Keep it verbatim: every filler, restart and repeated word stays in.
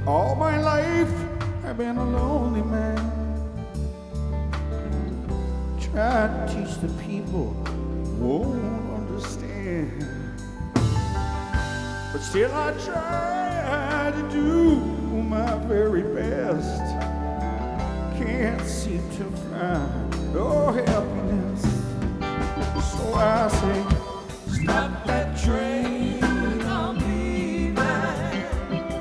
All my life I've been a lonely man. Tried to teach the people, won't understand. But still I try to do my very best. Can't seem to find, oh,